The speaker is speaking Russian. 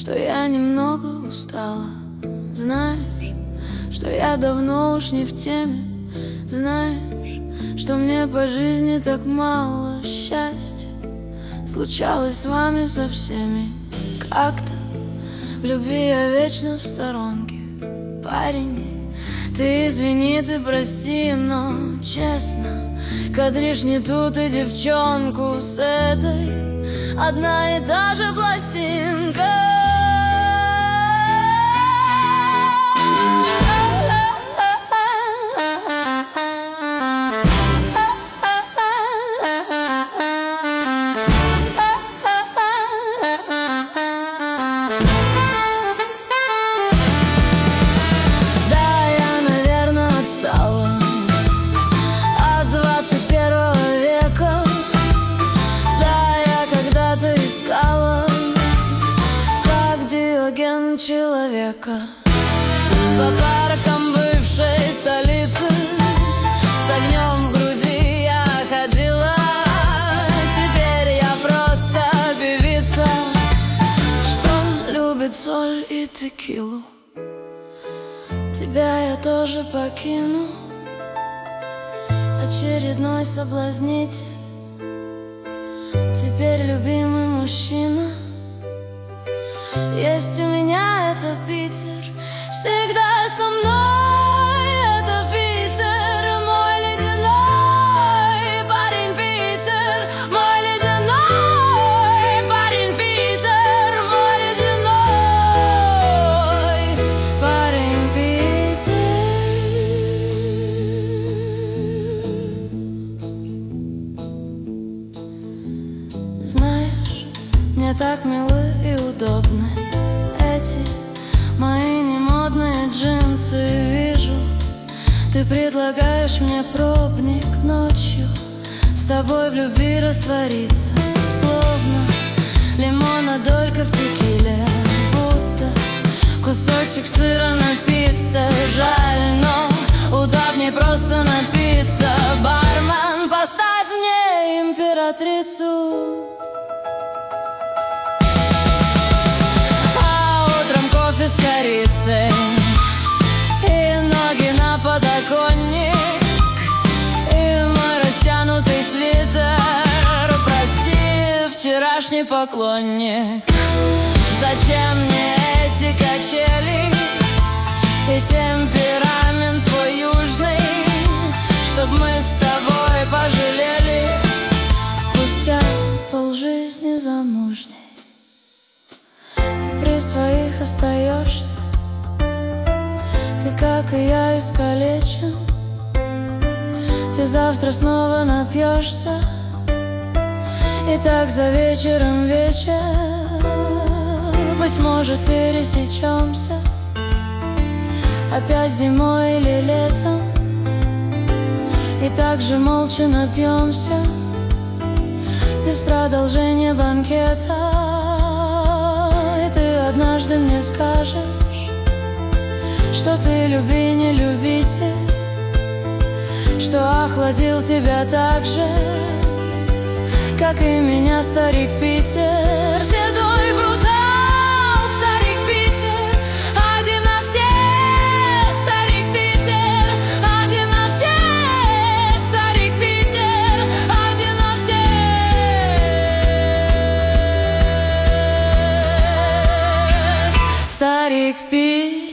что я немного устала. Знаешь, что я давно уж не в теме. Знаешь, что мне по жизни так мало счастья случалось с вами со всеми. Как-то в любви я вечно в сторонке. Парень, ты извини, ты прости, но честно, кадришь не ту ты девчонку с этой одна и та же пластинка. Человека по паркам бывшей столицы с огнем в груди я ходила. Теперь я просто певица, что любит соль и текилу. Тебя я тоже покину, очередной соблазнитель. Теперь любимый мужчина. Есть у меня это Питер, всегда со мной. Это Питер, мой ледяной парень Питер, мой ледяной парень Питер, мой ледяной парень Питер. Знаешь, мне так милы и удобны эти мои немодные джинсы. Вижу, ты предлагаешь мне пробник ночью с тобой в любви раствориться, словно лимонная долька в текиле, будто кусочек сыра на пицце. Жаль, но удобнее просто напиться. Бармен, поставь мне императрицу. С корицей и ноги на подоконник, и мой растянутый свитер. Прости, вчерашний поклонник. Зачем мне эти качели и темперамент твой южный, чтоб мы с тобой пожалели спустя полжизни замужней. При своих остаешься, ты, как и я, искалечен. Ты завтра снова напьешься, и так за вечером вечер. Быть может, пересечемся опять зимой или летом, и так же молча напьемся без продолжения банкета. Ты однажды мне скажешь, что ты люби, не любитель, что охладил тебя так же, как и меня старик Питер. Седой брутал, старик Питер, один на всех, старик Питер, один на всех, старик Питер, один на всех. Старик Питер.